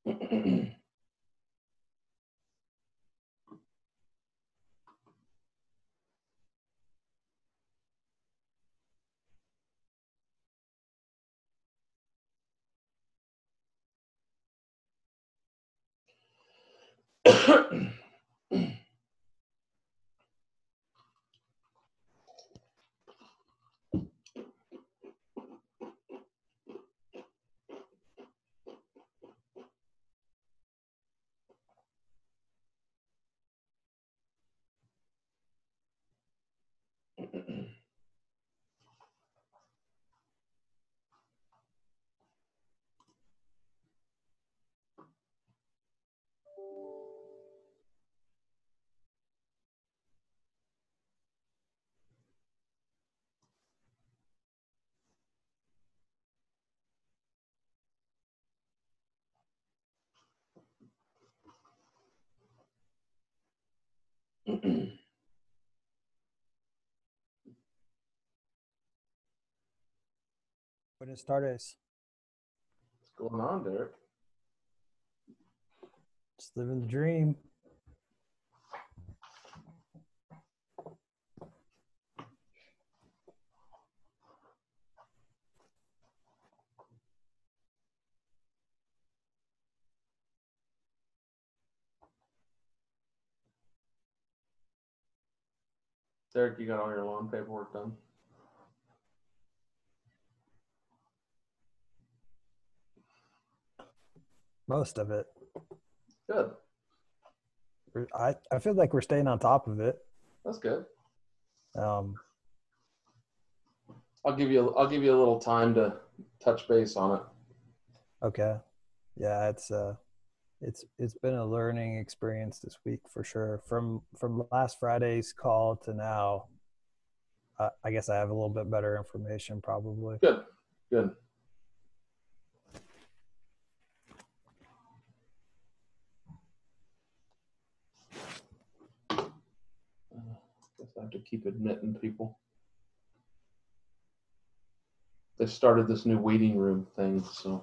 Buenas tardes. What's going on, Derek? Just living the dream. Derek, you got all your loan paperwork done? Most of it. Good. I feel like we're staying on top of it. That's good. Um, I'll give you a little time to touch base on it. okay. Yeah, it's been a learning experience this week for sure. From last Friday's call to now, I guess I have a little bit better information probably. Good. Good. Guess I have to keep admitting people. They started this new waiting room thing, so.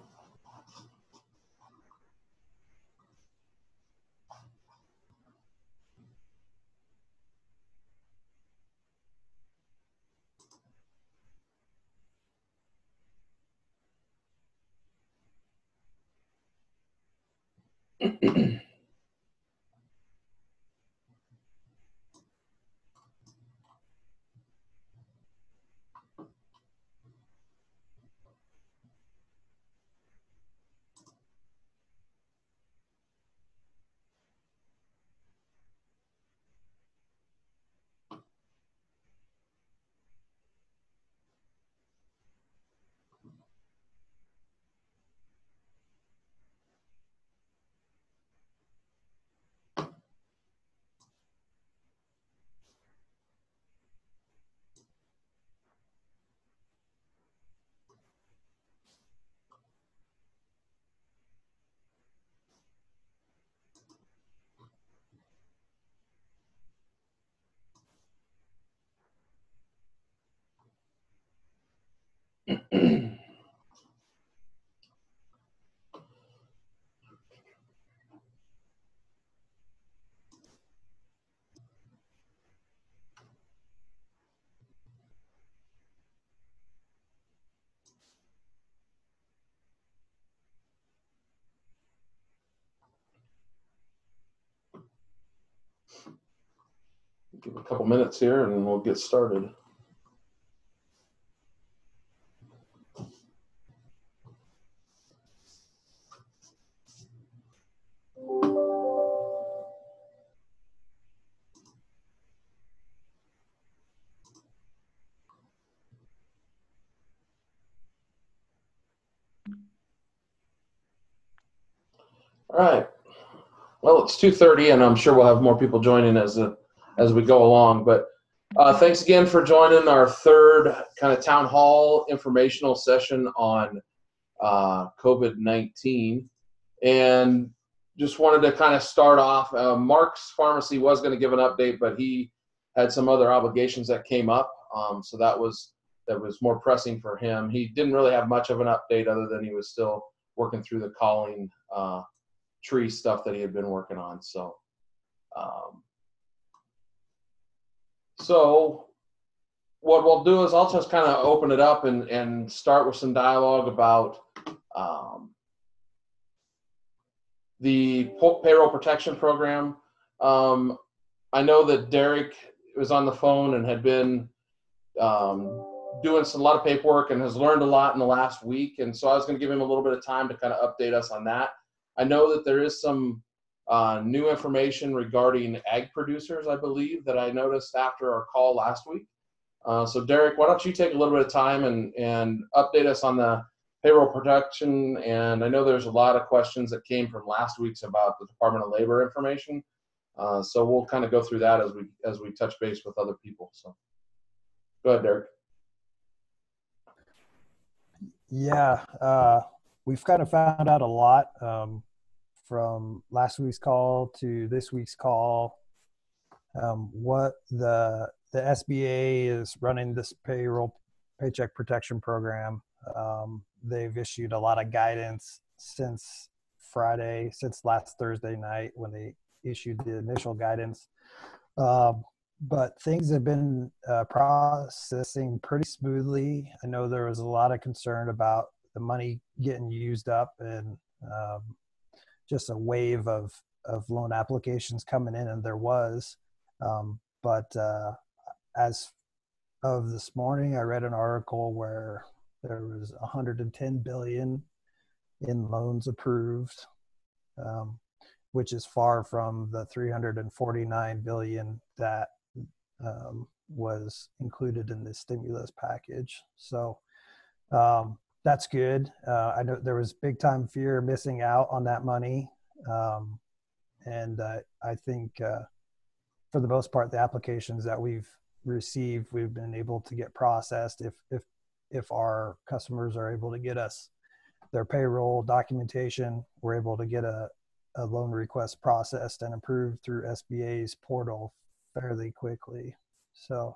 Give a couple minutes here and we'll get started. All right. Well, it's 2:30, and I'm sure we'll have more people joining as we go along. But thanks again for joining our third kind of town hall informational session on COVID-19. And just wanted to kind of start off. Mark's Pharmacy was going to give an update, but he had some other obligations that came up, so that was more pressing for him. He didn't really have much of an update other than he was still working through the calling tree stuff that he had been working on. So, so what we'll do is I'll just kind of open it up and start with some dialogue about the payroll protection program. I know that Derek was on the phone and had been doing a lot of paperwork and has learned a lot in the last week. And so I was going to give him a little bit of time to kind of update us on that. I know that there is some new information regarding egg producers, I believe, that I noticed after our call last week. So Derek, why don't you take a little bit of time and update us on the payroll protection? And I know there's a lot of questions that came from last week's about the Department of Labor information. So we'll kind of go through that as we touch base with other people. So go ahead, Derek. Yeah, we've kind of found out a lot from last week's call to this week's call. What the SBA is running this paycheck protection program. They've issued a lot of guidance since last Thursday night when they issued the initial guidance. But things have been processing pretty smoothly. I know there was a lot of concern about the money getting used up and just a wave of loan applications coming in, and there was. But as of this morning, I read an article where there was 110 billion in loans approved, which is far from the 349 billion that was included in the stimulus package. So that's good. I know there was big time fear missing out on that money. And I think for the most part, the applications that we've received, we've been able to get processed if our customers are able to get us their payroll documentation, we're able to get a loan request processed and approved through SBA's portal fairly quickly. So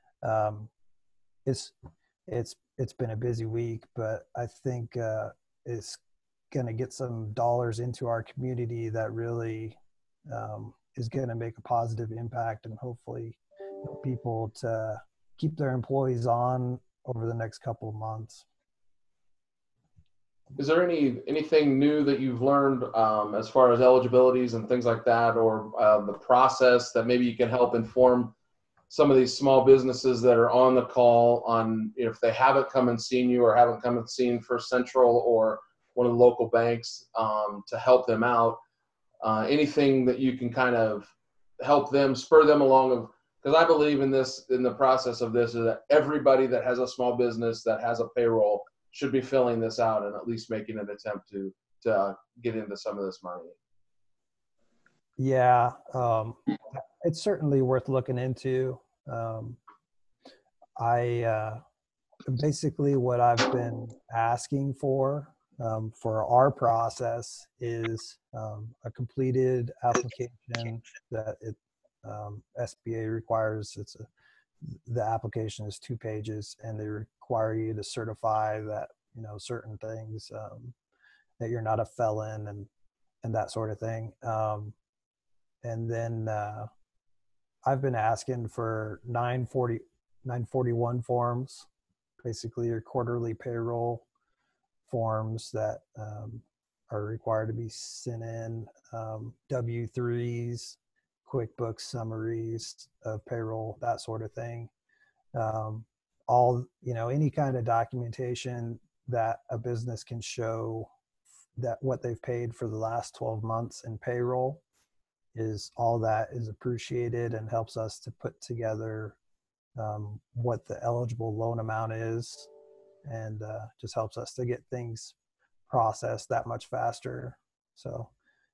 it's been a busy week, but I think it's going to get some dollars into our community that really is going to make a positive impact and hopefully help people to keep their employees on over the next couple of months. Is there anything new that you've learned as far as eligibilities and things like that, or the process that maybe you can help inform some of these small businesses that are on the call on if they haven't come and seen you or haven't come and seen First Central or one of the local banks to help them out? Anything that you can kind of help them, spur them along? Because I believe in the process of this, is that everybody that has a small business that has a payroll should be filling this out and at least making an attempt to get into some of this money. Yeah, it's certainly worth looking into. Basically what I've been asking for our process is a completed application that SBA requires. The application is 2 pages, and they require you to certify that certain things, that you're not a felon and that sort of thing. And then I've been asking for 941 forms, basically your quarterly payroll forms that are required to be sent in, W-3s, QuickBooks summaries of payroll, that sort of thing. Any kind of documentation that a business can show that what they've paid for the last 12 months in payroll is appreciated and helps us to put together what the eligible loan amount is, and just helps us to get things processed that much faster. So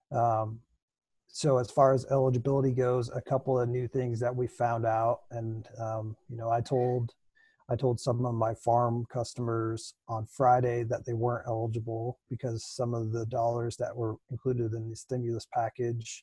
as far as eligibility goes, a couple of new things that we found out, and I told some of my farm customers on Friday that they weren't eligible because some of the dollars that were included in the stimulus package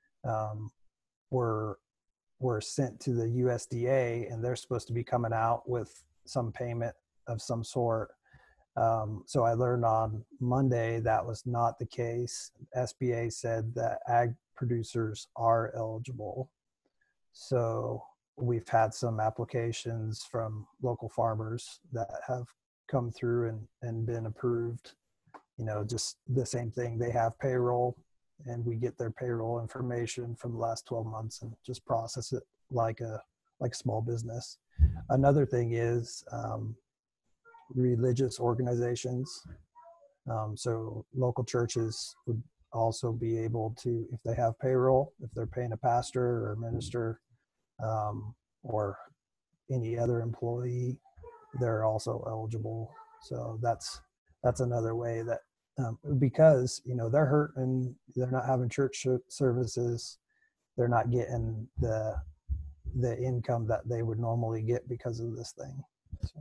were sent to the USDA, and they're supposed to be coming out with some payment of some sort. So I learned on Monday that was not the case. SBA said that ag producers are eligible. So we've had some applications from local farmers that have come through and been approved. Just the same thing. They have payroll, and we get their payroll information from the last 12 months and just process it like a small business. Another thing is religious organizations. So local churches would also be able to, if they have payroll, if they're paying a pastor or a minister or any other employee, they're also eligible. So that's another way that because they're hurting, they're not having church services, they're not getting the income that they would normally get because of this thing. So.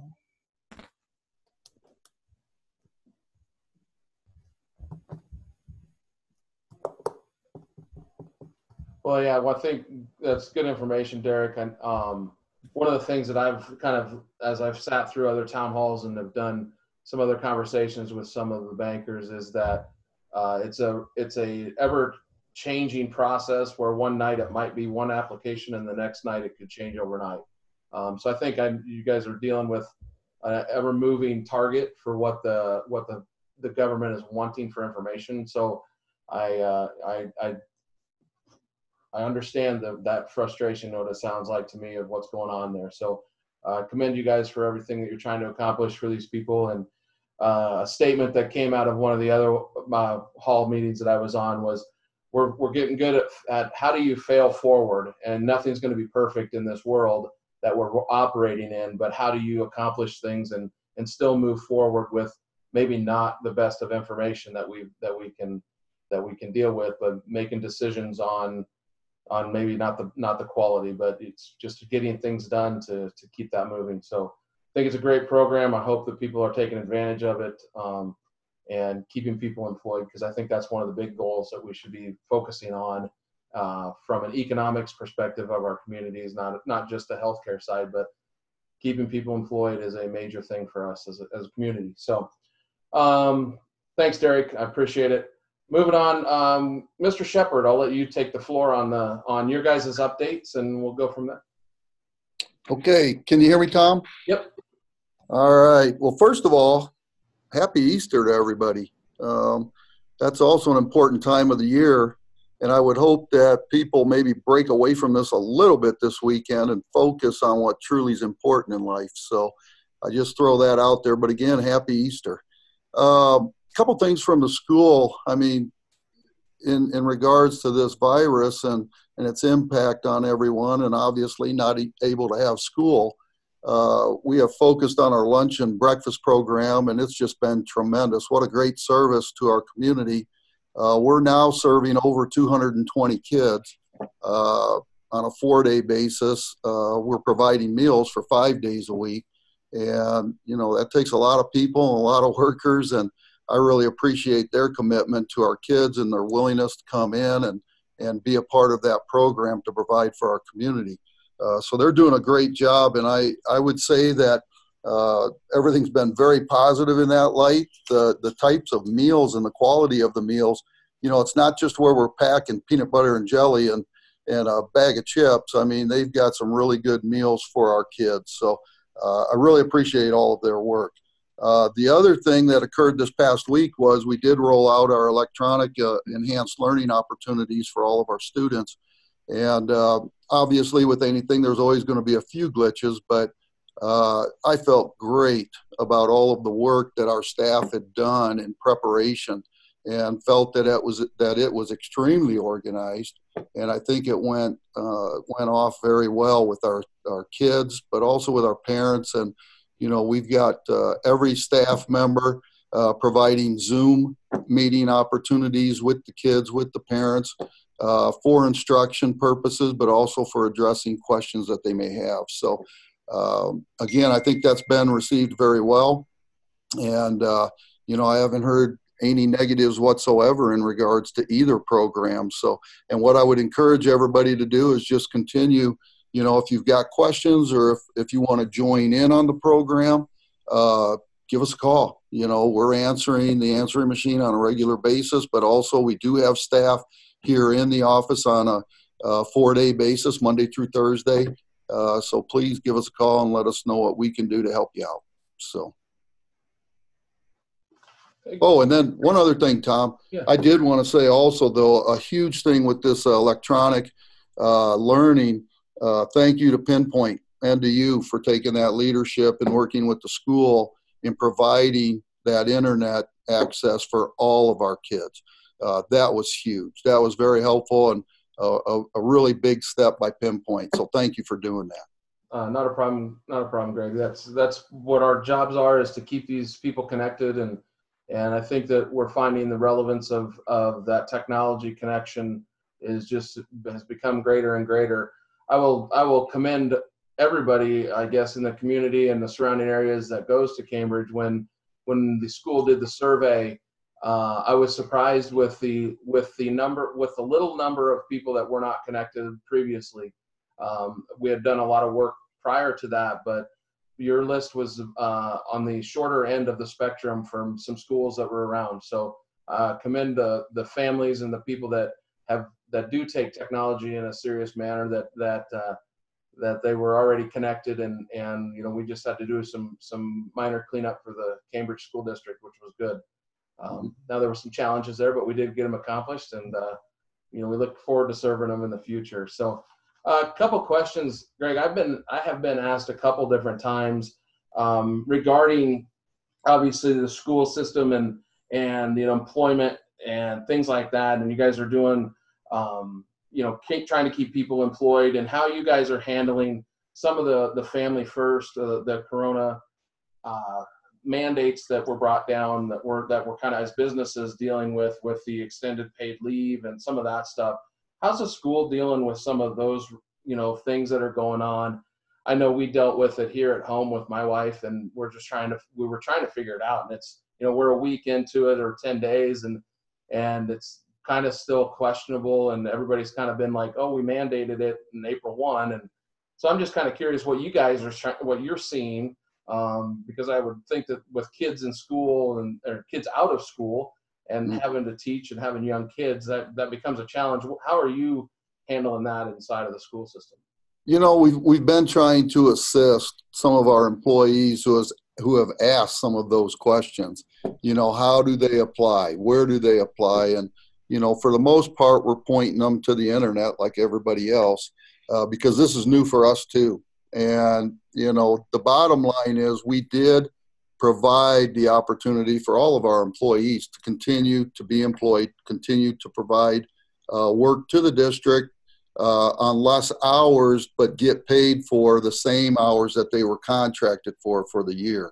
Well, yeah, well, I think that's good information, Derek. And one of the things that I've kind of, as I've sat through other town halls and have done some other conversations with some of the bankers, is that it's a ever changing process where one night it might be one application and the next night it could change overnight. So I think you guys are dealing with an ever moving target for what the government is wanting for information. So I understand that frustration, what it sounds like to me, of what's going on there. So I commend you guys for everything that you're trying to accomplish for these people. And a statement that came out of one of the other hall meetings that I was on was, we're getting good at how do you fail forward, and nothing's going to be perfect in this world that we're operating in, but how do you accomplish things and still move forward with maybe not the best of information that we can deal with, but making decisions on maybe not the quality, but it's just getting things done to keep that moving. So I think it's a great program. I hope that people are taking advantage of it and keeping people employed, because I think that's one of the big goals that we should be focusing on from an economics perspective of our communities, not just the healthcare side, but keeping people employed is a major thing for us as a community. So thanks, Derek. I appreciate it. Moving on, Mr. Shepard, I'll let you take the floor on your guys' updates, and we'll go from there. Okay, can you hear me, Tom? Yep. All right. Well, first of all, happy Easter to everybody. That's also an important time of the year, and I would hope that people maybe break away from this a little bit this weekend and focus on what truly is important in life. So I just throw that out there. But again, happy Easter. Couple things from the school. I mean, in regards to this virus and its impact on everyone, and obviously not able to have school, we have focused on our lunch and breakfast program, and it's just been tremendous. What a great service to our community. We're now serving over 220 kids on a 4-day basis. We're providing meals for 5 days a week, and that takes a lot of people and a lot of workers, and I really appreciate their commitment to our kids and their willingness to come in and be a part of that program to provide for our community. So they're doing a great job, and I would say that everything's been very positive in that light. The types of meals and the quality of the meals, it's not just where we're packing peanut butter and jelly and a bag of chips. I mean, they've got some really good meals for our kids. So I really appreciate all of their work. The other thing that occurred this past week was we did roll out our electronic enhanced learning opportunities for all of our students. And obviously with anything, there's always going to be a few glitches, but I felt great about all of the work that our staff had done in preparation, and felt that it was extremely organized. And I think it went off very well with our kids, but also with our parents. And we've got every staff member providing Zoom meeting opportunities with the kids, with the parents, for instruction purposes, but also for addressing questions that they may have. So again, I think that's been received very well. And, I haven't heard any negatives whatsoever in regards to either program. So, and what I would encourage everybody to do is just continue, if you've got questions or if you want to join in on the program, give us a call. We're answering the answering machine on a regular basis, but also we do have staff here in the office on a 4-day basis, Monday through Thursday. So please give us a call and let us know what we can do to help you out. So. Oh, and then one other thing, Tom. Yeah. I did want to say also, though, a huge thing with this electronic learning, thank you to Pinpoint and to you for taking that leadership and working with the school in providing that internet access for all of our kids. That was huge. That was very helpful and a really big step by Pinpoint. So thank you for doing that. Not a problem, Greg. That's what our jobs are, is to keep these people connected, and I think that we're finding the relevance of that technology connection has become greater and greater. I will commend everybody, I guess, in the community and the surrounding areas that goes to Cambridge. When the school did the survey, I was surprised with the little number of people that were not connected previously. We had done a lot of work prior to that, but your list was on the shorter end of the spectrum from some schools that were around. So commend the families and the people that do take technology in a serious manner, that they were already connected, and we just had to do some minor cleanup for the Cambridge School District, which was good. Now there were some challenges there, but we did get them accomplished, and we look forward to serving them in the future. So a couple questions, Greg. I have been asked a couple different times regarding obviously the school system and employment and things like that, and you guys are doing trying to keep people employed, and how you guys are handling some of the family first, the corona mandates that were brought down, that were kind of, as businesses, dealing with the extended paid leave and some of that stuff. How's the school dealing with some of those things that are going on? I know we dealt with it here at home with my wife, and we were trying to figure it out, and it's we're a week into it, or 10 days, and it's kind of still questionable, and everybody's kind of been like, oh, we mandated it in April 1. And so I'm just kind of curious what you guys what you're seeing, because I would think that with kids in school or kids out of school and having to teach and having young kids, that becomes a challenge. How are you handling that inside of the school system? We've been trying to assist some of our employees who have asked some of those questions. How do they apply? Where do they apply? And for the most part, we're pointing them to the internet like everybody else, because this is new for us too. And, the bottom line is we did provide the opportunity for all of our employees to continue to be employed, continue to provide work to the district on less hours, but get paid for the same hours that they were contracted for the year.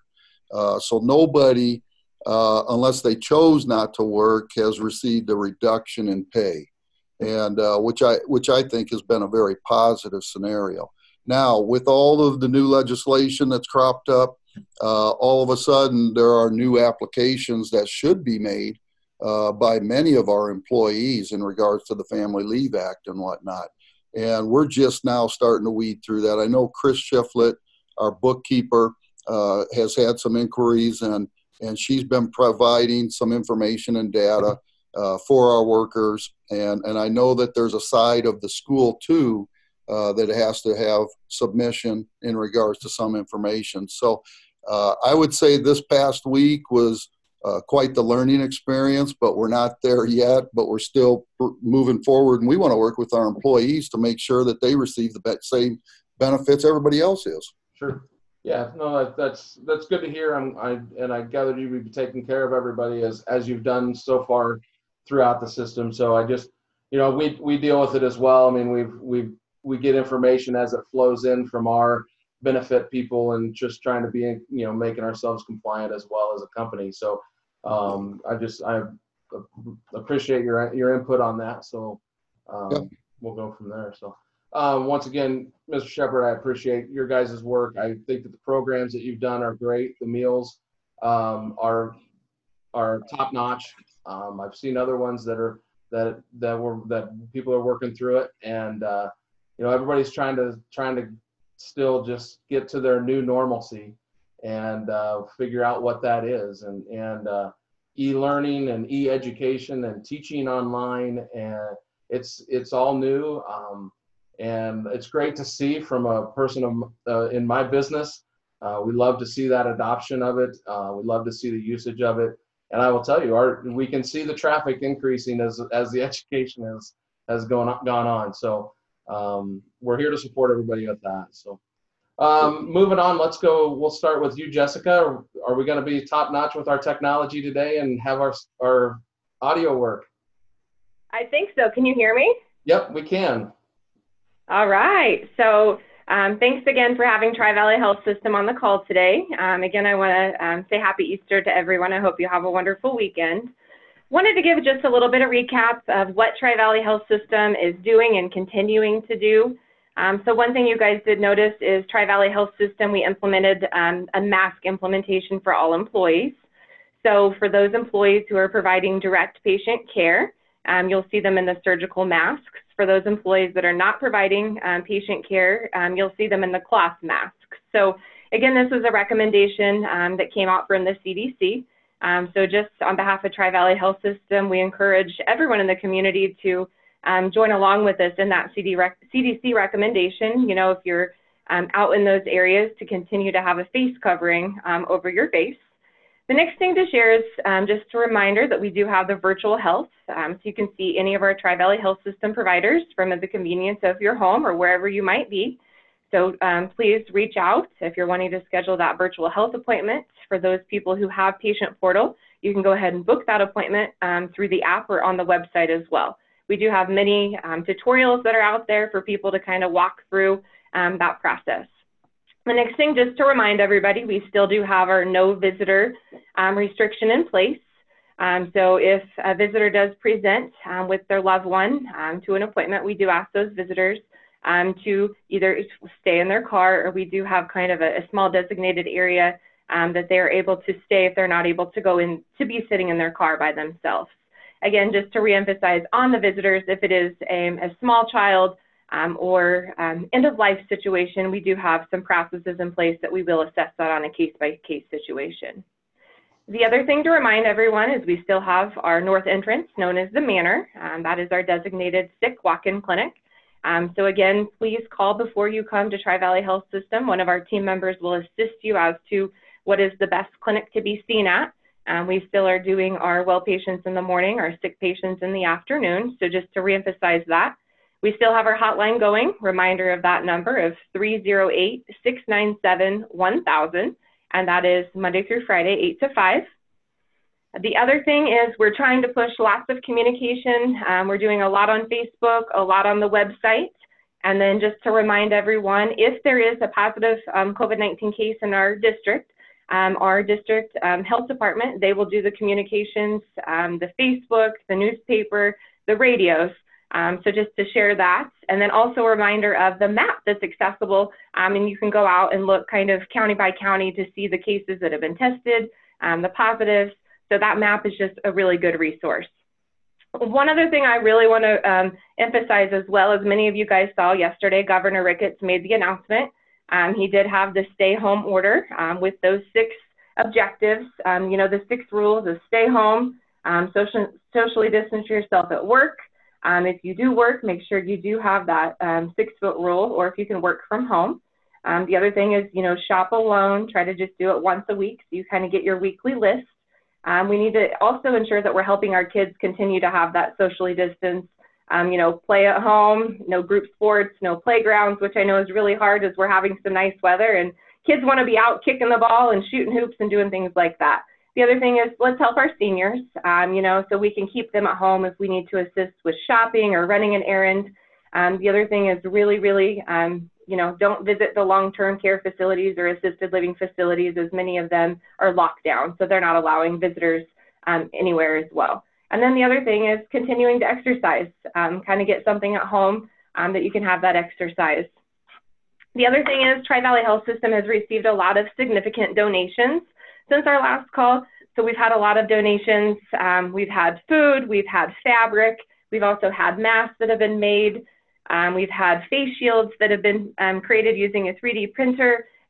So nobody, unless they chose not to work, has received a reduction in pay, and which I think has been a very positive scenario. Now, with all of the new legislation that's cropped up, all of a sudden there are new applications that should be made by many of our employees in regards to the Family Leave Act and whatnot. And we're just now starting to weed through that. I know Chris Shiflett, our bookkeeper, has had some inquiries, and she's been providing some information and data for our workers. And I know that there's a side of the school too that has to have submission in regards to some information. So I would say this past week was quite the learning experience, but we're not there yet, but we're still moving forward. And we want to work with our employees to make sure that they receive the same benefits everybody else is. Sure. Yeah, no, that's good to hear. I gather you would be taking care of everybody as you've done so far throughout the system. So I just, we deal with it as well. I mean, we get information as it flows in from our benefit people, and just trying to be, making ourselves compliant as well as a company. So I appreciate your input on that. So We'll go from there. So once again, Mr. Shepard, I appreciate your guys' work. I think that the programs that you've done are great. The meals are top notch. I've seen other ones that people are working through it, and everybody's trying to still just get to their new normalcy. and figure out what that is. And e-learning and e-education and teaching online, and it's all new. And it's great to see from a person in my business. We love to see that adoption of it. We love to see the usage of it. And I will tell you, we can see the traffic increasing as the education has gone on. So we're here to support everybody with that. So moving on, let's go. We'll start with you, Jessica. Are we going to be top notch with our technology today and have our audio work? I think so. Can you hear me? Yep, we can. All right. So thanks again for having Tri-Valley Health System on the call today. Again, I want to say happy Easter to everyone. I hope you have a wonderful weekend. Wanted to give just a little bit of recap of what Tri-Valley Health System is doing and continuing to do. So one thing you guys did notice is Tri-Valley Health System, we implemented a mask implementation for all employees. So for those employees who are providing direct patient care, you'll see them in the surgical masks. For those employees that are not providing patient care, you'll see them in the cloth masks. So again, this was a recommendation that came out from the CDC. So just on behalf of Tri-Valley Health System, we encourage everyone in the community to join along with us in that CDC recommendation. You know, if you're out in those areas, to continue to have a face covering over your face. The next thing to share is just a reminder that we do have the virtual health. So you can see any of our Tri-Valley Health System providers from the convenience of your home or wherever you might be. So please reach out if you're wanting to schedule that virtual health appointment. For those people who have Patient Portal, you can go ahead and book that appointment through the app or on the website as well. We do have many tutorials that are out there for people to kind of walk through that process. The next thing, just to remind everybody, we still do have our no visitor restriction in place. So if a visitor does present with their loved one to an appointment, we do ask those visitors to either stay in their car, or we do have kind of a small designated area that they are able to stay if they're not able to go in to be sitting in their car by themselves. Again, just to reemphasize on the visitors, if it is a small child or end-of-life situation, we do have some processes in place that we will assess that on a case-by-case situation. The other thing to remind everyone is we still have our north entrance known as the Manor. That is our designated sick walk-in clinic. So again, please call before you come to Tri-Valley Health System. One of our team members will assist you as to what is the best clinic to be seen at. We still are doing our well patients in the morning, our sick patients in the afternoon. So just to reemphasize that, we still have our hotline going. Reminder of that number of 308-697-1000, and that is Monday through Friday, 8 to 5. The other thing is we're trying to push lots of communication. We're doing a lot on Facebook, a lot on the website. And then just to remind everyone, if there is a positive COVID-19 case in our district health department, they will do the communications, the Facebook, the newspaper, the radios. So just to share that. And then also a reminder of the map that's accessible. And you can go out and look kind of county by county to see the cases that have been tested, the positives. So that map is just a really good resource. One other thing I really want to emphasize as well, as many of you guys saw yesterday, Governor Ricketts made the announcement. He did have the stay home order with those 6 objectives. You know, the 6 rules of stay home, socially distance yourself at work. If you do work, make sure you do have that 6-foot rule, or if you can work from home. The other thing is, you know, shop alone. Try to just do it once a week so you kind of get your weekly list. We need to also ensure that we're helping our kids continue to have that socially distance, you know, play at home, no group sports, no playgrounds, which I know is really hard as we're having some nice weather and kids want to be out kicking the ball and shooting hoops and doing things like that. The other thing is let's help our seniors, you know, so we can keep them at home if we need to assist with shopping or running an errand. The other thing is really, you know, don't visit the long-term care facilities or assisted living facilities, as many of them are locked down. So they're not allowing visitors anywhere as well. And then the other thing is continuing to exercise, kind of get something at home that you can have that exercise. The other thing is Tri-Valley Health System has received a lot of significant donations since our last call. So we've had a lot of donations. We've had food, we've had fabric, we've also had masks that have been made. We've had face shields that have been created using a 3D printer,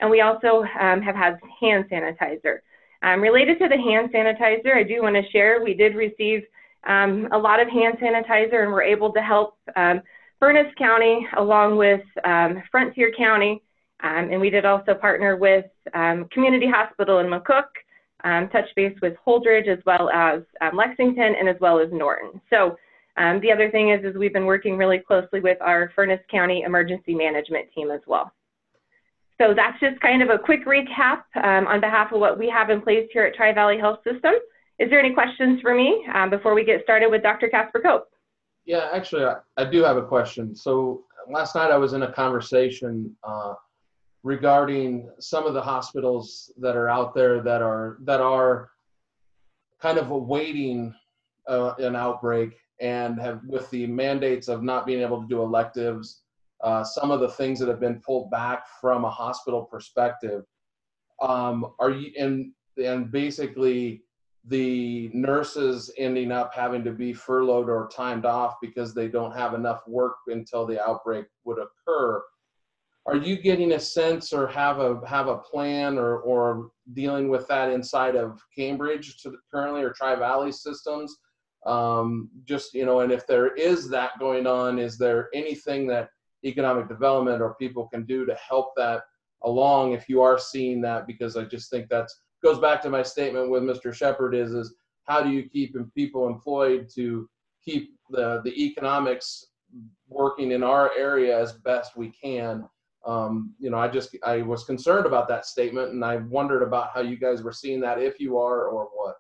and we also have had hand sanitizer. Related to the hand sanitizer, I do want to share, we did receive a lot of hand sanitizer, and we're able to help Furnace County along with Frontier County, and we did also partner with Community Hospital in McCook, touch base with Holdridge, as well as Lexington, and as well as Norton. So the other thing is we've been working really closely with our Furnace County Emergency Management team as well. So that's just kind of a quick recap on behalf of what we have in place here at Tri-Valley Health System. Is there any questions for me before we get started with Dr. Casper Cope? Yeah, actually, I do have a question. So last night I was in a conversation regarding some of the hospitals that are out there that are kind of awaiting an outbreak and have, with the mandates of not being able to do electives, some of the things that have been pulled back from a hospital perspective. Are you and basically the nurses ending up having to be furloughed or timed off because they don't have enough work until the outbreak would occur. Are you getting a sense or have a plan or dealing with that inside of Cambridge currently or Tri-Valley systems? Just, you know, and if there is that going on, is there anything that economic development or people can do to help that along if you are seeing that? Because I just think that goes back to my statement with Mr. Shepard is how do you keep people employed to keep the economics working in our area as best we can? You know, I was concerned about that statement, and I wondered about how you guys were seeing that, if you are or what.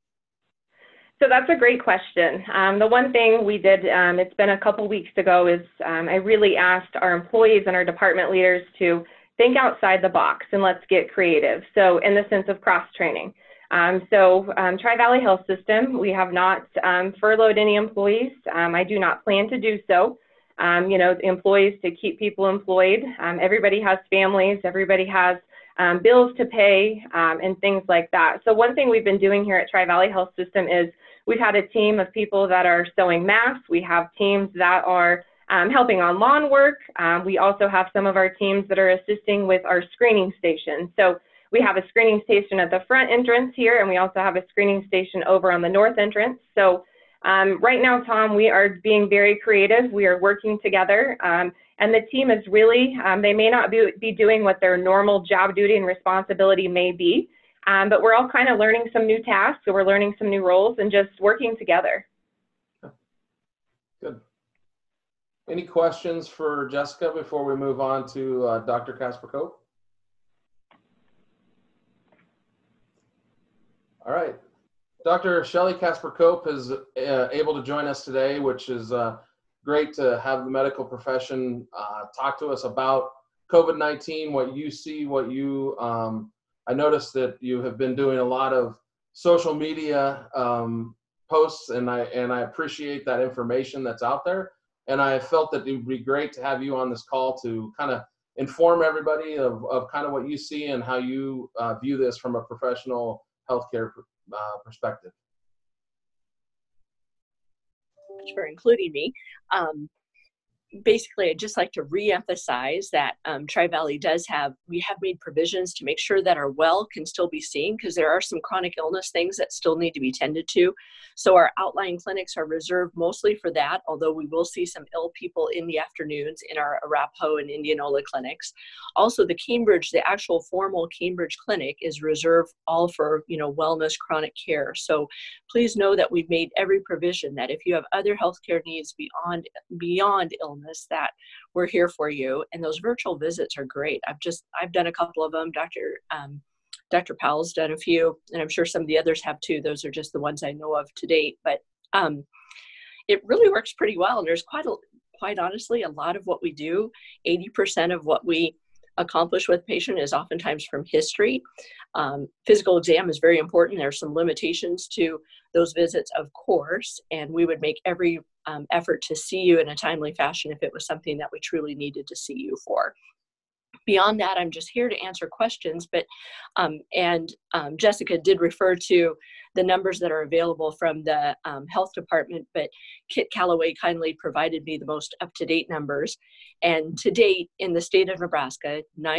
So that's a great question. The one thing we did, it's been a couple weeks ago, is I really asked our employees and our department leaders to think outside the box and let's get creative. So in the sense of cross-training. Tri-Valley Health System, we have not furloughed any employees. I do not plan to do so. You know, employees, to keep people employed. Everybody has families, everybody has bills to pay, and things like that. So one thing we've been doing here at Tri-Valley Health System is we've had a team of people that are sewing masks. We have teams that are helping on lawn work. We also have some of our teams that are assisting with our screening station. So we have a screening station at the front entrance here, and we also have a screening station over on the north entrance. So right now, Tom, we are being very creative. We are working together, and the team is really, they may not be doing what their normal job duty and responsibility may be, but we're all kind of learning some new tasks, so we're learning some new roles and just working together. Good. Any questions for Jessica before we move on to Dr. Casper Cope? All right. Dr. Shelley Casper Cope is able to join us today, which is great to have the medical profession talk to us about COVID-19, what you see, what you, I noticed that you have been doing a lot of social media posts, and I appreciate that information that's out there. And I felt that it would be great to have you on this call to kind of inform everybody of kind of what you see and how you view this from a professional healthcare perspective. Thank you for including me. Basically, I'd just like to reemphasize that Tri-Valley we have made provisions to make sure that our well can still be seen, because there are some chronic illness things that still need to be tended to. So our outlying clinics are reserved mostly for that, although we will see some ill people in the afternoons in our Arapahoe and Indianola clinics. Also, the actual formal Cambridge clinic is reserved all for, you know, wellness, chronic care. So please know that we've made every provision that if you have other healthcare needs beyond illness, that we're here for you. And those virtual visits are great. I've done a couple of them. Dr. Powell's done a few, and I'm sure some of the others have too. Those are just the ones I know of to date, but it really works pretty well. And there's quite honestly, a lot of what we do, 80% of what we accomplish with patient is oftentimes from history. Physical exam is very important. There are some limitations to those visits, of course, and we would make every effort to see you in a timely fashion if it was something that we truly needed to see you for. Beyond that, I'm just here to answer questions, but Jessica did refer to the numbers that are available from the health department, but Kit Calloway kindly provided me the most up-to-date numbers. And to date, in the state of Nebraska,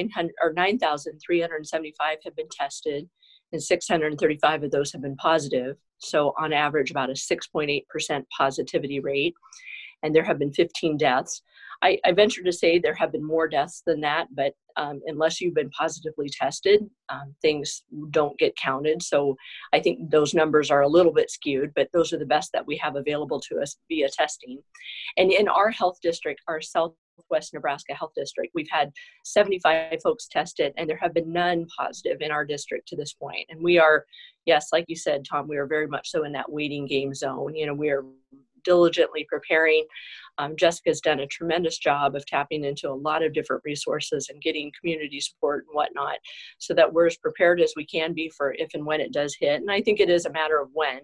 9,375 have been tested, and 635 of those have been positive. So on average, about a 6.8% positivity rate. And there have been 15 deaths. I venture to say there have been more deaths than that, but unless you've been positively tested, things don't get counted. So I think those numbers are a little bit skewed, but those are the best that we have available to us via testing. And in our health district, our Southwest Nebraska Health District, we've had 75 folks tested, and there have been none positive in our district to this point. And we are, yes, like you said, Tom, we are very much so in that waiting game zone. You know, we are diligently preparing. Jessica's done a tremendous job of tapping into a lot of different resources and getting community support and whatnot, so that we're as prepared as we can be for if and when it does hit. And I think it is a matter of when.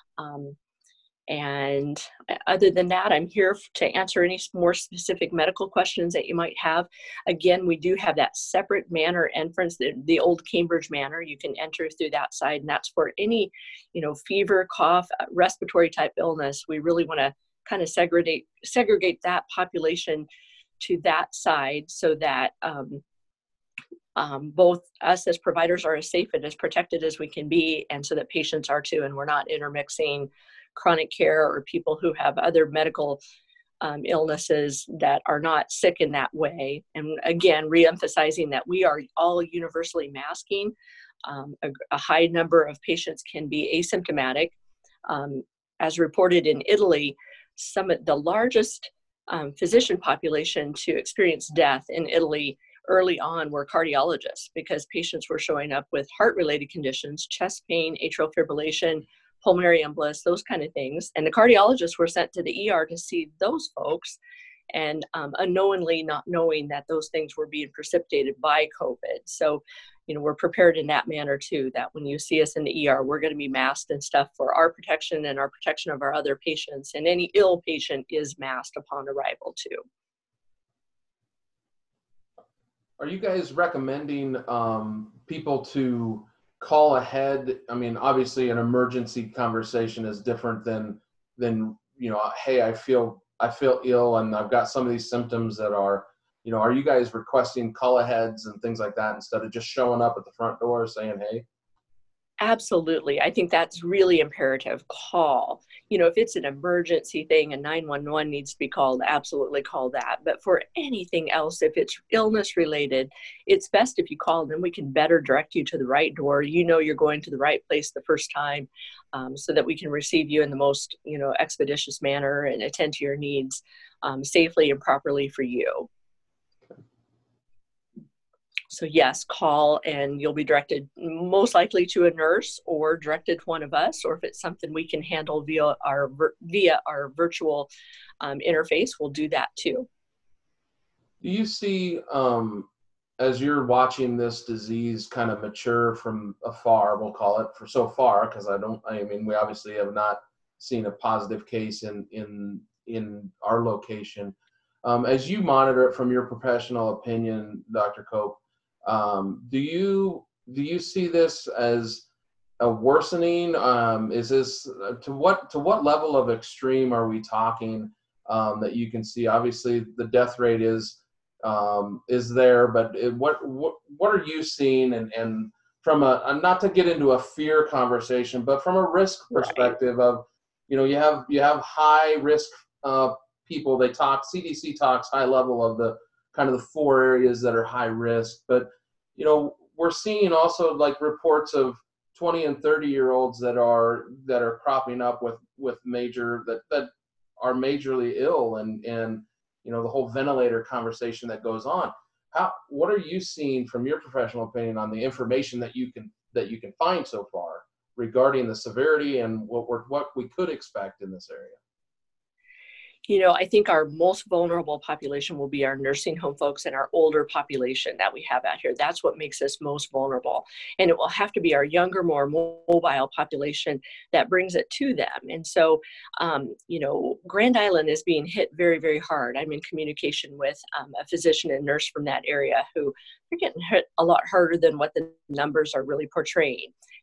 And other than that, I'm here to answer any more specific medical questions that you might have. Again, we do have that separate manor entrance, the old Cambridge Manor. You can enter through that side, and that's for any, you know, fever, cough, respiratory type illness. We really want to kind of segregate that population to that side, so that both us as providers are as safe and as protected as we can be, and so that patients are too, and we're not intermixing chronic care or people who have other medical illnesses that are not sick in that way. And again, reemphasizing that we are all universally masking. A high number of patients can be asymptomatic. As reported in Italy, some of the largest physician population to experience death in Italy early on were cardiologists, because patients were showing up with heart-related conditions, chest pain, atrial fibrillation, pulmonary embolus, those kind of things. And the cardiologists were sent to the ER to see those folks, and unknowingly not knowing that those things were being precipitated by COVID. So, you know, we're prepared in that manner too, that when you see us in the ER, we're going to be masked and stuff for our protection and our protection of our other patients. And any ill patient is masked upon arrival too. Are you guys recommending people to call ahead? I mean, obviously an emergency conversation is different than you know, hey, I feel ill and I've got some of these symptoms that are, you know, are you guys requesting call aheads and things like that instead of just showing up at the front door saying, hey? Absolutely. I think that's really imperative. Call. You know, if it's an emergency thing and 911 needs to be called, absolutely call that. But for anything else, if it's illness related, it's best if you call, and then we can better direct you to the right door. You know, you're going to the right place the first time, so that we can receive you in the most, you know, expeditious manner and attend to your needs safely and properly for you. So yes, call, and you'll be directed most likely to a nurse or directed to one of us, or if it's something we can handle via our virtual interface, we'll do that too. Do you see, as you're watching this disease kind of mature from afar, we'll call it, for so far, because I mean, we obviously have not seen a positive case in our location. As you monitor it from your professional opinion, Dr. Cope, do you see this as a worsening? Is this to what level of extreme are we talking that you can see? Obviously, the death rate is there, but what are you seeing? And from a not to get into a fear conversation, but from a risk perspective of, you know, you have high risk people. They talk, CDC talks high level of the kind of the 4 areas that are high risk, but you know, we're seeing also like reports of 20 and 30-year-olds that are cropping up with major that are majorly ill, and you know, the whole ventilator conversation that goes on. What are you seeing from your professional opinion on the information that you can find so far regarding the severity and what we could expect in this area? You know, I think our most vulnerable population will be our nursing home folks and our older population that we have out here. That's what makes us most vulnerable. And it will have to be our younger, more mobile population that brings it to them. And so, you know, Grand Island is being hit very, very hard. I'm in communication with a physician and nurse from that area who are getting hit a lot harder than what the numbers are really portraying.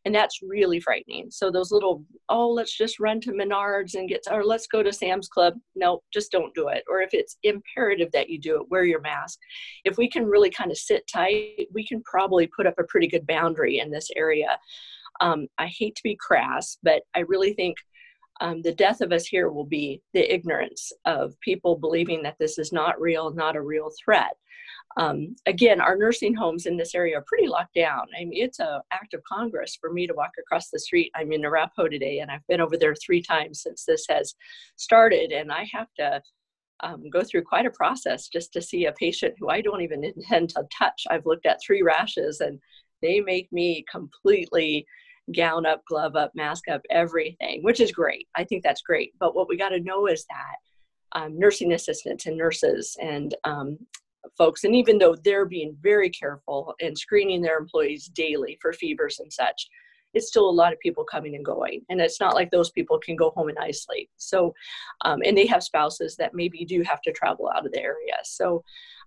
And that's really frightening. So those little, oh, let's just run to Menards and or let's go to Sam's Club. No, just don't do it. Or if it's imperative that you do it, wear your mask. If we can really kind of sit tight, we can probably put up a pretty good boundary in this area. I hate to be crass, but I really think the death of us here will be the ignorance of people believing that this is not real, not a real threat. Again, our nursing homes in this area are pretty locked down. I mean, it's an act of Congress for me to walk across the street. I'm in Arapahoe today, and I've been over there 3 times since this has started, and I have to go through quite a process just to see a patient who I don't even intend to touch. I've looked at 3 rashes, and they make me completely gown up, glove up, mask up, everything, which is great. I think that's great. But what we got to know is that nursing assistants and nurses and folks, and even though they're being very careful and screening their employees daily for fevers and such, it's still a lot of people coming and going. And it's not like those people can go home and isolate. So, and they have spouses that maybe do have to travel out of the area. So,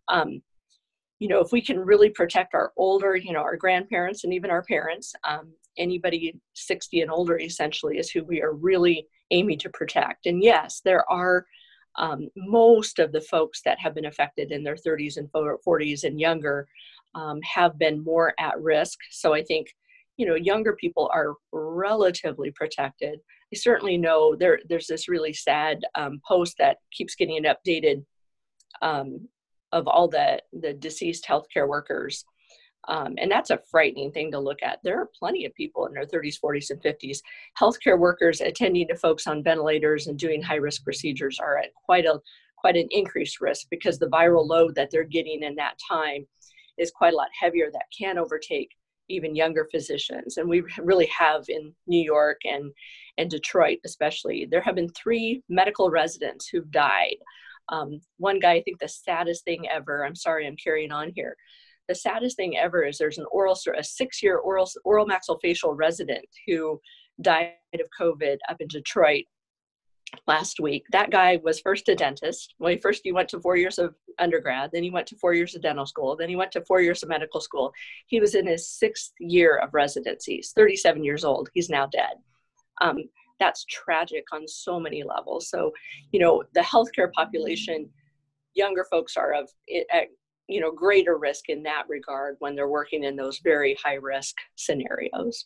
if we can really protect our older, our grandparents and even our parents, anybody 60 and older essentially is who we are really aiming to protect. And yes, there are most of the folks that have been affected in their 30s and 40s and younger have been more at risk. So I think, younger people are relatively protected. I certainly know there's this really sad post that keeps getting updated of all the deceased healthcare workers. And that's a frightening thing to look at. There are plenty of people in their 30s, 40s, and 50s. Healthcare workers attending to folks on ventilators and doing high-risk procedures are at quite an increased risk because the viral load that they're getting in that time is quite a lot heavier that can overtake even younger physicians. And we really have in New York and Detroit especially, there have been 3 medical residents who've died. One guy, I think the saddest thing ever, I'm sorry I'm carrying on here, the saddest thing ever is there's a 6-year oral maxillofacial resident who died of COVID up in Detroit last week. That guy was first a dentist. Well, he went to 4 years of undergrad, then he went to 4 years of dental school, then he went to 4 years of medical school. He was in his 6th year of residency. He's 37 years old. He's now dead. That's tragic on so many levels. So, the healthcare population, younger folks are of greater risk in that regard when they're working in those very high risk scenarios.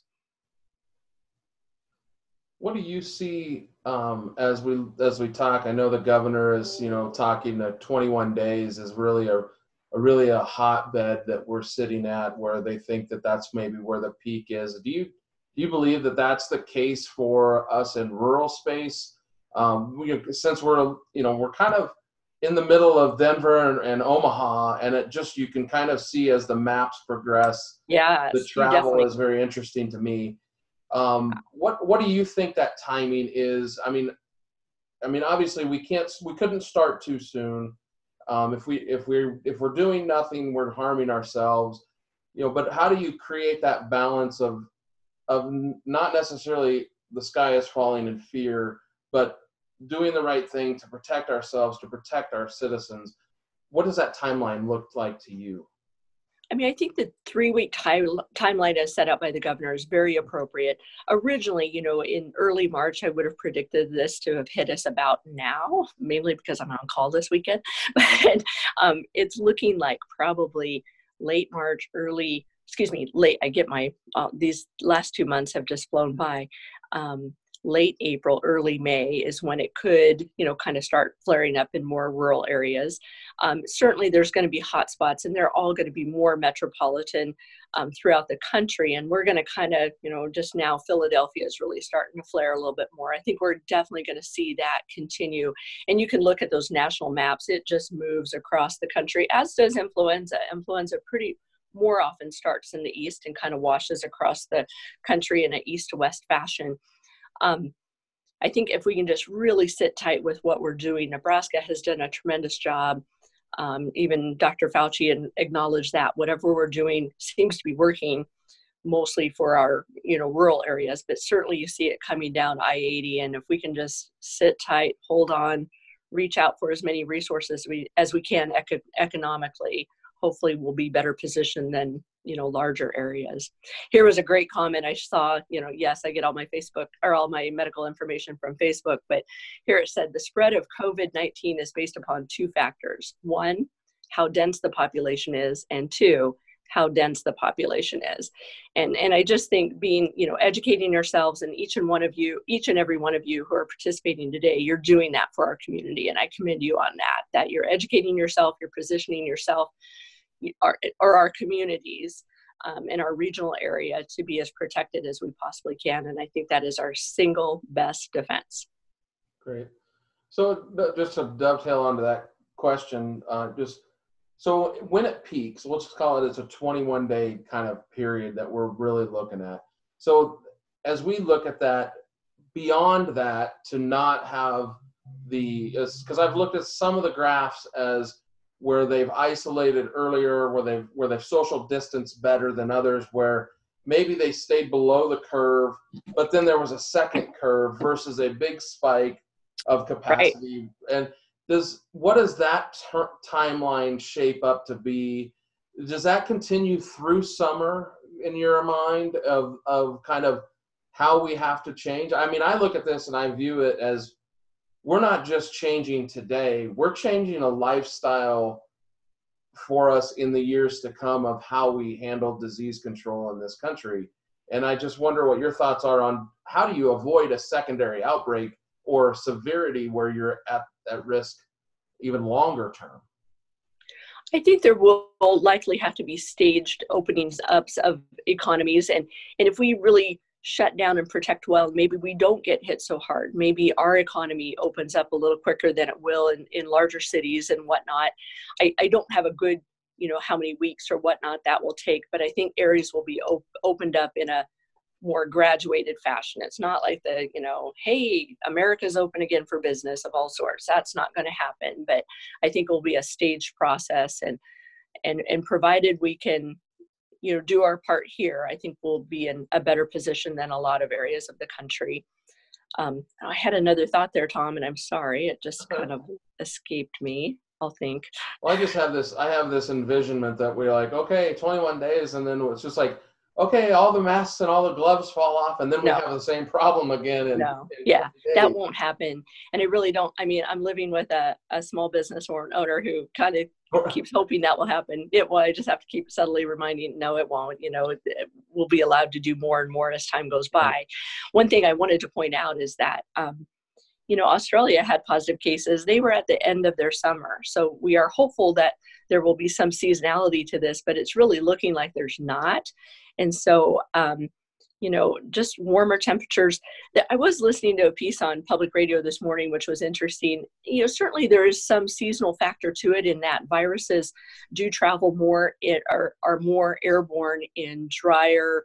What do you see as we talk? I know the governor is talking that 21 days is really a hotbed that we're sitting at, where they think that that's maybe where the peak is. Do you believe that that's the case for us in rural space? Since we're kind of in the middle of Denver and Omaha, and you can kind of see as the maps progress. Yeah, the travel is very interesting to me. What do you think that timing is? I mean, obviously we couldn't start too soon. If we're doing nothing, we're harming ourselves. But how do you create that balance of not necessarily the sky is falling in fear, but doing the right thing to protect ourselves, to protect our citizens? What does that timeline look like to you? I mean, I think the 3-week timeline as set out by the governor is very appropriate. Originally, in early March, I would have predicted this to have hit us about now, mainly because I'm on call this weekend. But it's looking like probably late March, late. I get these last 2 months have just flown by. Late April, early May is when it could, kind of start flaring up in more rural areas. Certainly there's going to be hot spots, and they're all going to be more metropolitan throughout the country. And we're going to kind of, just now Philadelphia is really starting to flare a little bit more. I think we're definitely going to see that continue. And you can look at those national maps. It just moves across the country, as does influenza. Influenza pretty more often starts in the east and kind of washes across the country in an east to west fashion. I think if we can just really sit tight with what we're doing, Nebraska has done a tremendous job. Even Dr. Fauci acknowledged that whatever we're doing seems to be working mostly for our, rural areas, but certainly you see it coming down I-80. And if we can just sit tight, hold on, reach out for as many resources as we can economically, hopefully we'll be better positioned than larger areas. Here was a great comment I saw. Yes, I get all my Facebook or all my medical information from Facebook, but here it said the spread of COVID-19 is based upon two factors. One, how dense the population is, and two, how dense the population is. And I just think being, educating yourselves, and each and every one of you who are participating today, you're doing that for our community. And I commend you on that you're educating yourself, you're positioning yourself or our communities in our regional area to be as protected as we possibly can. And I think that is our single best defense. Great. So just to dovetail onto that question, so when it peaks, let's just call it, it's a 21-day kind of period that we're really looking at. So as we look at that, beyond that, to not have because I've looked at some of the graphs as where they've isolated earlier, where they've social distanced better than others, where maybe they stayed below the curve, but then there was a second curve versus a big spike of capacity. Right. And what does that timeline shape up to be? Does that continue through summer in your mind of kind of how we have to change? I mean, I look at this and I view it as, we're not just changing today, we're changing a lifestyle for us in the years to come of how we handle disease control in this country. And I just wonder what your thoughts are on how do you avoid a secondary outbreak or severity where you're at risk even longer term? I think there will likely have to be staged openings up of economies. And if we really shut down and protect well, maybe we don't get hit so hard. Maybe our economy opens up a little quicker than it will in larger cities and whatnot. I don't have a good, how many weeks or whatnot that will take, but I think areas will be opened up in a more graduated fashion. It's not like hey, America's open again for business of all sorts. That's not going to happen. But I think it will be a staged process, and provided we can do our part here, I think we'll be in a better position than a lot of areas of the country. I had another thought there, Tom, and I'm sorry, it just kind of escaped me. I'll think. Well, I have this envisionment that we're like, okay, 21 days, and then it's just like, okay, all the masks and all the gloves fall off, and then we have the same problem again. That won't happen. And I really don't. I mean, I'm living with a small business or an owner who kind of keeps hoping that will happen. It will. I just have to keep subtly reminding, no, it won't. We'll be allowed to do more and more as time goes by. One thing I wanted to point out is that, Australia had positive cases. They were at the end of their summer. So we are hopeful that there will be some seasonality to this, but it's really looking like there's not. And so, just warmer temperatures. I was listening to a piece on public radio this morning, which was interesting. Certainly there is some seasonal factor to it in that viruses do travel more, are more airborne in drier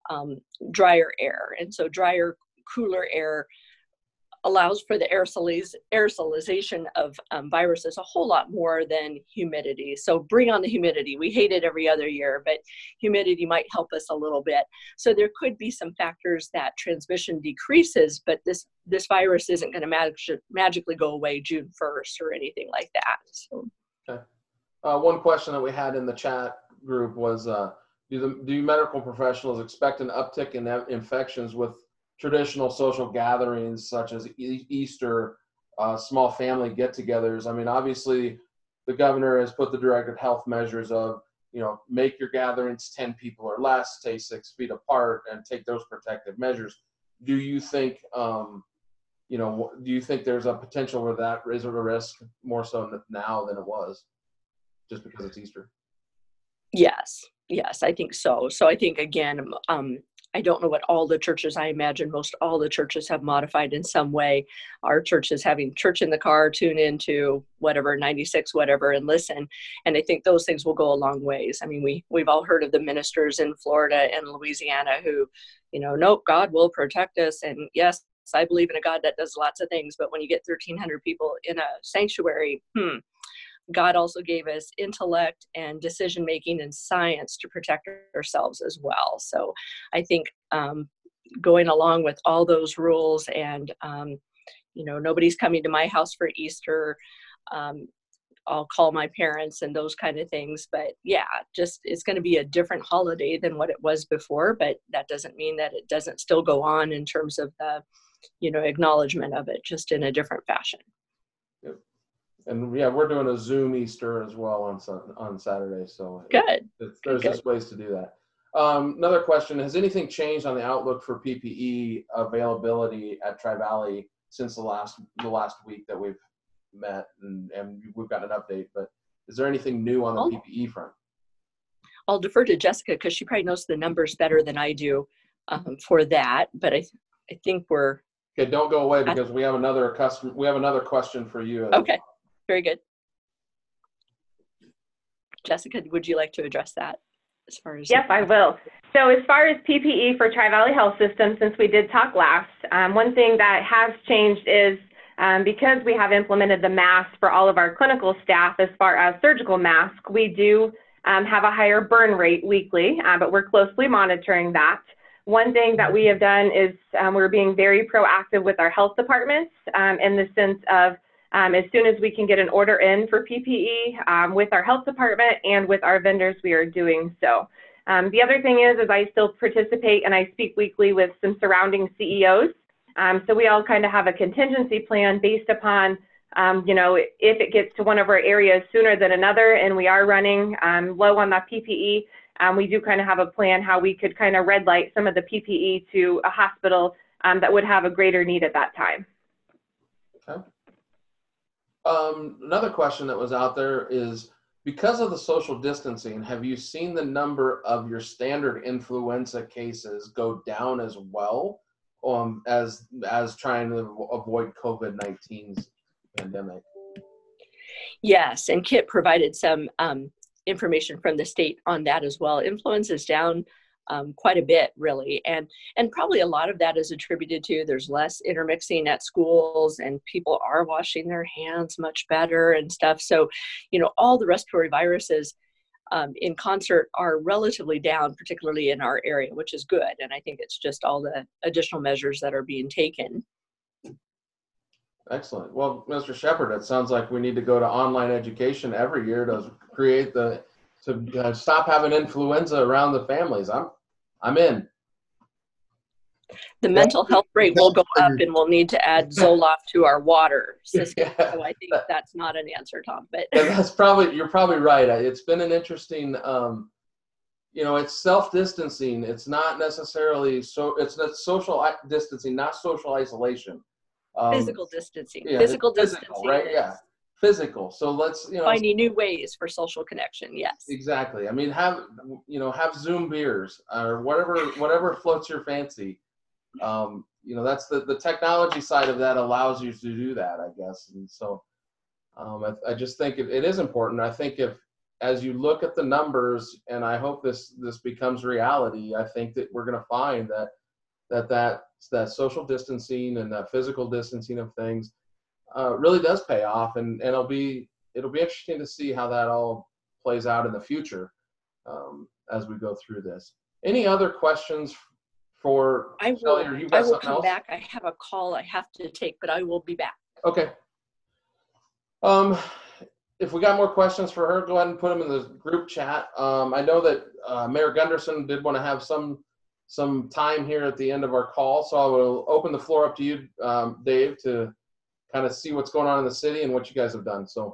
air. And so drier, cooler air allows for the aerosolization of viruses a whole lot more than humidity. So bring on the humidity. We hate it every other year, but humidity might help us a little bit. So there could be some factors that transmission decreases, but this virus isn't going to magically go away June 1st or anything like that. So. Okay. One question that we had in the chat group was, do medical professionals expect an uptick in infections with traditional social gatherings such as Easter, small family get-togethers? I mean, obviously, the governor has put the directed health measures of, make your gatherings 10 people or less, stay 6 feet apart, and take those protective measures. Do you think, there's a potential where that is a risk more so now than it was, just because it's Easter? Yes, I think so. So I think, again, I don't know what all the churches, I imagine most all the churches have modified in some way. Our church is having church in the car, tune into whatever, 96, whatever, and listen. And I think those things will go a long ways. I mean, we've all heard of the ministers in Florida and Louisiana who, nope, God will protect us. And yes, I believe in a God that does lots of things. But when you get 1,300 people in a sanctuary, God also gave us intellect and decision-making and science to protect ourselves as well. So I think going along with all those rules and, nobody's coming to my house for Easter. I'll call my parents and those kind of things. But yeah, just it's going to be a different holiday than what it was before, but that doesn't mean that it doesn't still go on in terms of the, acknowledgement of it, just in a different fashion. Yep. And yeah, we're doing a Zoom Easter as well on Saturday. So good. There's just ways to do that. Another question, has anything changed on the outlook for PPE availability at Tri-Valley since the last week that we've met and we've got an update, but is there anything new on the PPE front? I'll defer to Jessica because she probably knows the numbers better than I do for that, but I think we're okay. Don't go away because we have another question for you. Okay, very good. Jessica, would you like to address that? As far as Yep, I will. So as far as PPE for Tri-Valley Health System, since we did talk last, one thing that has changed is because we have implemented the mask for all of our clinical staff as far as surgical mask, we do have a higher burn rate weekly, but we're closely monitoring that. One thing that we have done is we're being very proactive with our health departments in the sense of as soon as we can get an order in for PPE with our health department and with our vendors, we are doing so. The other thing is I still participate and I speak weekly with some surrounding CEOs. So we all kind of have a contingency plan based upon, if it gets to one of our areas sooner than another and we are running low on that PPE, we do kind of have a plan how we could kind of red light some of the PPE to a hospital that would have a greater need at that time. Okay. Another question that was out there is, because of the social distancing, have you seen the number of your standard influenza cases go down as well as trying to avoid COVID-19's pandemic? Yes, and Kit provided some information from the state on that as well. Influenza is down quite a bit, really, and probably a lot of that is attributed to there's less intermixing at schools and people are washing their hands much better and stuff. So, all the respiratory viruses in concert are relatively down, particularly in our area, which is good. And I think it's just all the additional measures that are being taken. Excellent. Well, Mr. Shepard, it sounds like we need to go to online education every year to create to stop having influenza around the families. I'm in. The mental health rate will go up and we'll need to add Zoloft to our water system. Yeah. So I think that's not an answer, Tom, but you're probably right. It's been an interesting, it's self-distancing. It's not necessarily it's not social distancing, not social isolation. Physical distancing. Yeah, physical distancing. Right? Yeah. Physical. So let's, finding new ways for social connection. Yes. Exactly. I mean, have Zoom beers or whatever floats your fancy. That's the technology side of that allows you to do that, I guess. And so I just think it is important. I think as you look at the numbers, and I hope this becomes reality, I think that we're going to find that social distancing and that physical distancing of things really does pay off, and it'll be interesting to see how that all plays out in the future as we go through this. Any other questions for Shelly, or you got something else? I will come back. I have a call I have to take, but I will be back. Okay. If we got more questions for her, go ahead and put them in the group chat. I know that Mayor Gunderson did want to have some time here at the end of our call, so I will open the floor up to you, Dave, to kind of see what's going on in the city and what you guys have done. So,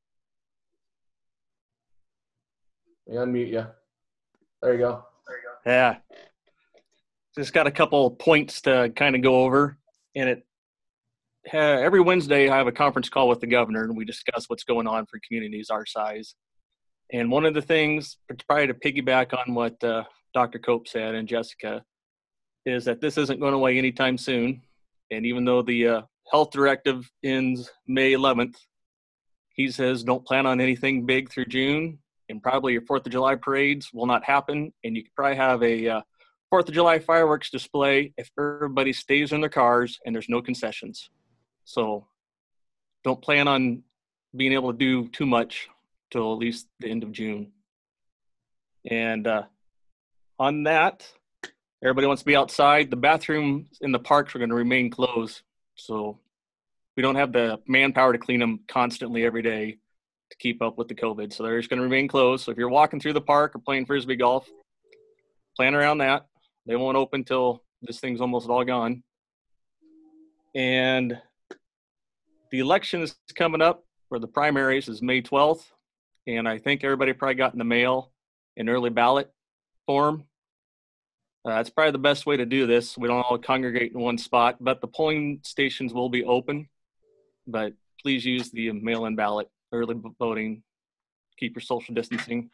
let me unmute you. There you go. Yeah. Just got a couple points to kind of go over. And every Wednesday I have a conference call with the governor and we discuss what's going on for communities our size. And one of the things, probably to piggyback on what Dr. Cope said and Jessica, is that this isn't going away anytime soon. And even though the health directive ends May 11th, he says don't plan on anything big through June, and probably your 4th of July parades will not happen. And you could probably have a 4th of July fireworks display if everybody stays in their cars and there's no concessions. So don't plan on being able to do too much till at least the end of June. And on that, everybody wants to be outside. The bathrooms in the parks are going to remain closed. So we don't have the manpower to clean them constantly every day to keep up with the COVID. So they're just going to remain closed. So if you're walking through the park or playing Frisbee golf, plan around that. They won't open till this thing's almost all gone. And the election is coming up, or the primaries is May 12th. And I think everybody probably got in the mail an early ballot form. That's probably the best way to do this. We don't all congregate in one spot, but the polling stations will be open. But please use the mail-in ballot, early voting, keep your social distancing.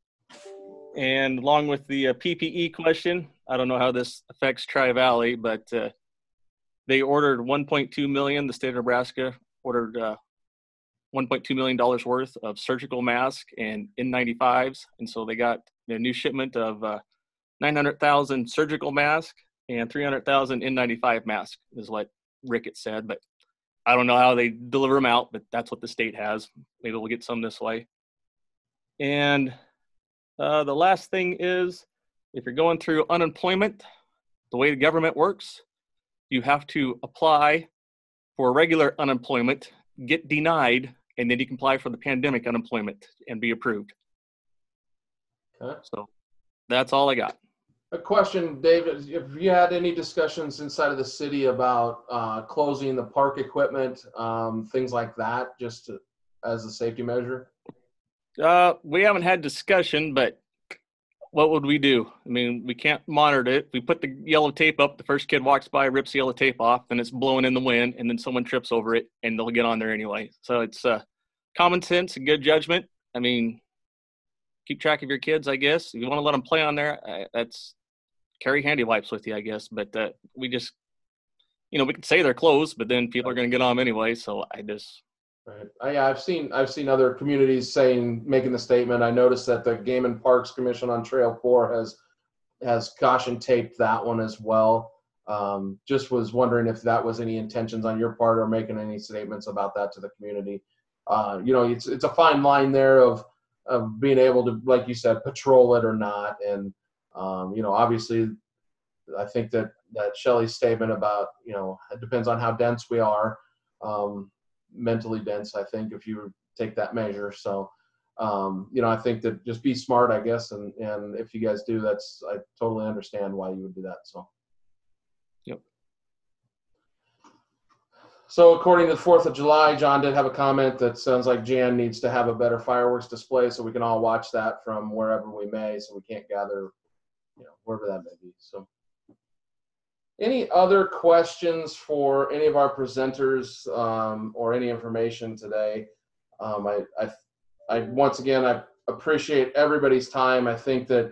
And along with the PPE question, I don't know how this affects Tri-Valley, but they ordered $1.2 million. The state of Nebraska ordered $1.2 million worth of surgical masks and N95s. And so they got a new shipment of 900,000 surgical masks and 300,000 N95 masks is what Rickett said. But I don't know how they deliver them out, but that's what the state has. Maybe we'll get some this way. And the last thing is, if you're going through unemployment, the way the government works, you have to apply for regular unemployment, get denied, and then you can apply for the pandemic unemployment and be approved. Okay. So that's all I got. A question, David, have you had any discussions inside of the city about closing the park equipment, things like that, just as a safety measure? We haven't had discussion, but what would we do? I mean, we can't monitor it. We put the yellow tape up, the first kid walks by, rips the yellow tape off, then it's blowing in the wind, and then someone trips over it, and they'll get on there anyway. So it's common sense and good judgment. I mean, keep track of your kids, I guess. If you want to let them play on there, that's carry handy wipes with you, I guess. But we just, we can say they're closed, but then people are going to get on them anyway. So I just. Right. Yeah, I've seen other communities making the statement. I noticed that the Game and Parks Commission on Trail 4 has caution taped that one as well. Just was wondering if that was any intentions on your part or making any statements about that to the community. It's a fine line there of being able to, like you said, patrol it or not. And obviously, I think that Shelley's statement about, it depends on how dense we are, mentally dense, I think, if you take that measure. So, I think that just be smart, I guess. And if you guys do, I totally understand why you would do that. So. Yep. So according to the 4th of July, John did have a comment that sounds like Jan needs to have a better fireworks display so we can all watch that from wherever we may, so we can't gather, wherever that may be. So any other questions for any of our presenters or any information today? I once again, I appreciate everybody's time. I think that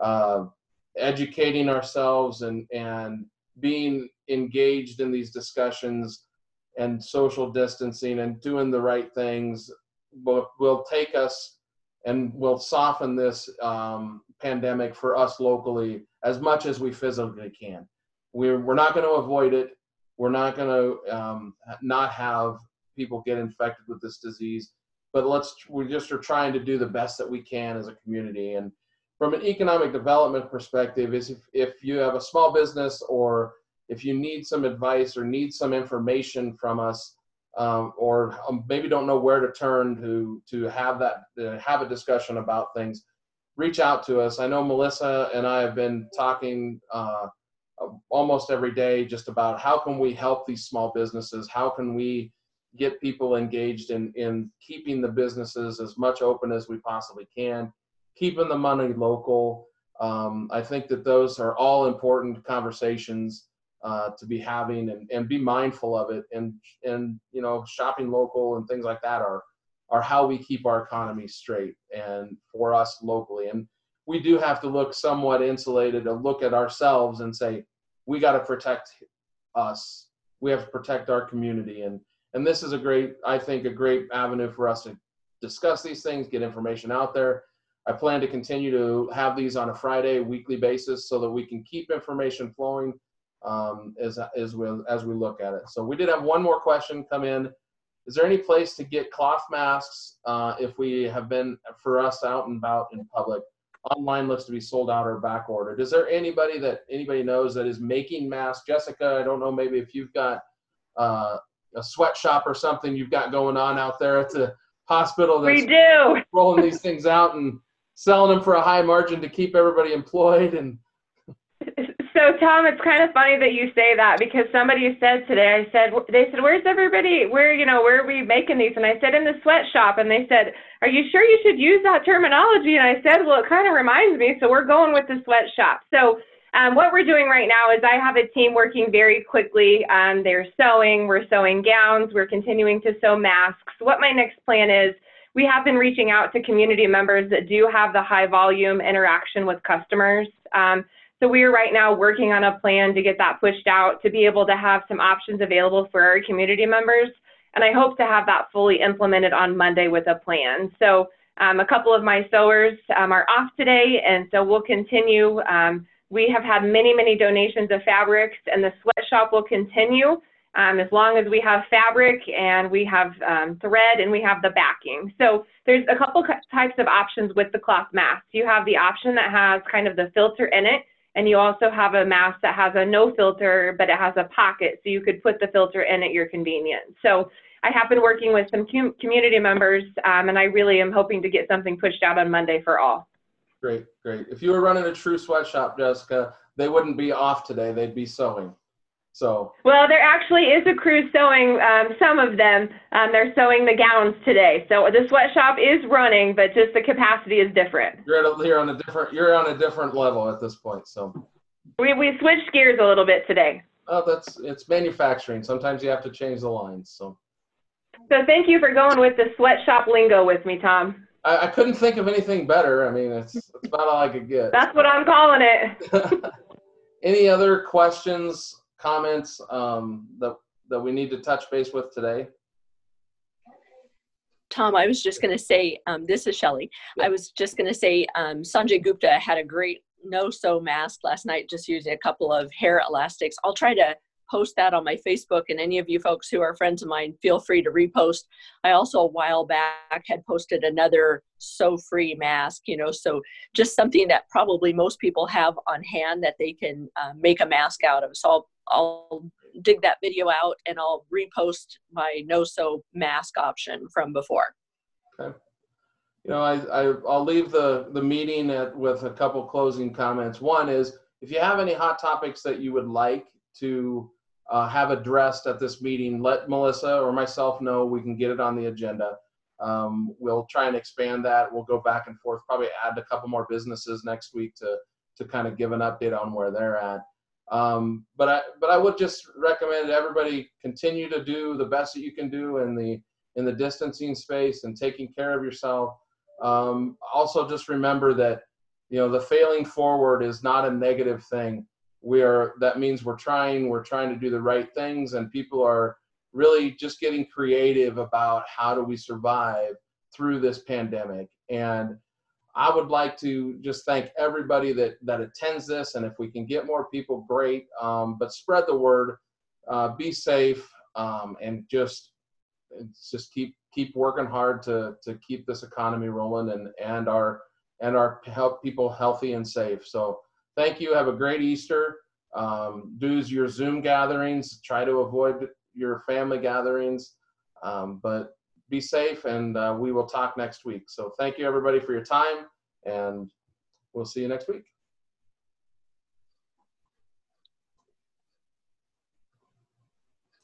educating ourselves and being engaged in these discussions and social distancing and doing the right things will take us and will soften this pandemic for us locally as much as we physically can. We're not going to avoid it. We're not going to not have people get infected with this disease, but we just are trying to do the best that we can as a community. And from an economic development perspective, is if you have a small business or if you need some advice or need some information from us, or maybe don't know where to turn to have a discussion about things, reach out to us. I know Melissa and I have been talking almost every day just about how can we help these small businesses? How can we get people engaged in keeping the businesses as much open as we possibly can, keeping the money local. I think that those are all important conversations to be having and be mindful of it. And shopping local and things like that are how we keep our economy straight and for us locally. And we do have to look somewhat insulated to look at ourselves and say, we got to protect us. We have to protect our community. And this is a great avenue for us to discuss these things, get information out there. I plan to continue to have these on a Friday weekly basis so that we can keep information flowing as we look at it. So we did have one more question come in. Is there any place to get cloth masks if we have been, for us, out and about in public? Online looks to be sold out or back ordered. Is there anybody knows that is making masks? Jessica, I don't know, maybe if you've got a sweatshop or something you've got going on out there to hospital that's We do. rolling these things out and selling them for a high margin to keep everybody employed. And So Tom, it's kind of funny that you say that, because somebody said today, they said, where's everybody? Where are we making these? And I said, in the sweatshop. And they said, are you sure you should use that terminology? And I said, well, it kind of reminds me. So we're going with the sweatshop. So what we're doing right now is I have a team working very quickly. They're sewing, we're sewing gowns, we're continuing to sew masks. What my next plan is, we have been reaching out to community members that do have the high volume interaction with customers. So we are right now working on a plan to get that pushed out to be able to have some options available for our community members. And I hope to have that fully implemented on Monday with a plan. So a couple of my sewers are off today, and so we'll continue. We have had many, many donations of fabrics, and the sweatshop will continue as long as we have fabric and we have thread and we have the backing. So there's a couple types of options with the cloth mask. You have the option that has kind of the filter in it, and you also have a mask that has a no filter, but it has a pocket, so you could put the filter in at your convenience. So I have been working with some community members, and I really am hoping to get something pushed out on Monday for all. great. If you were running a true sweatshop, Jessica, they wouldn't be off today. They'd be sewing. So. Well, there actually is a crew sewing, some of them, they're sewing the gowns today. So the sweatshop is running, but just the capacity is different. You're on a different level at this point. So. We switched gears a little bit today. Oh, it's manufacturing. Sometimes you have to change the lines. So thank you for going with the sweatshop lingo with me, Tom. I couldn't think of anything better. I mean, it's about all I could get. That's what I'm calling it. Any other questions, comments that we need to touch base with today? Tom, I was just going to say, this is Shelley. Yeah. I was just going to say, Sanjay Gupta had a great no-sew mask last night, just using a couple of hair elastics. I'll try to post that on my Facebook, and any of you folks who are friends of mine, feel free to repost. I also, a while back, had posted another sew-free mask, so just something that probably most people have on hand that they can make a mask out of. So I'll dig that video out, and I'll repost my no-sew mask option from before. Okay. I'll leave the meeting with a couple closing comments. One is, if you have any hot topics that you would like to have addressed at this meeting, let Melissa or myself know. We can get it on the agenda. We'll try and expand that. We'll go back and forth, probably add a couple more businesses next week to kind of give an update on where they're at. But I would just recommend everybody continue to do the best that you can do in the distancing space and taking care of yourself. Also, just remember that the failing forward is not a negative thing. That means we're trying to do the right things, and people are really just getting creative about how do we survive through this pandemic. And I would like to just thank everybody that attends this, and if we can get more people, great. But spread the word, be safe, and just keep working hard to keep this economy rolling and our help people healthy and safe. So thank you. Have a great Easter. Do your Zoom gatherings. Try to avoid your family gatherings, but be safe, and we will talk next week. So thank you, everybody, for your time, and we'll see you next week.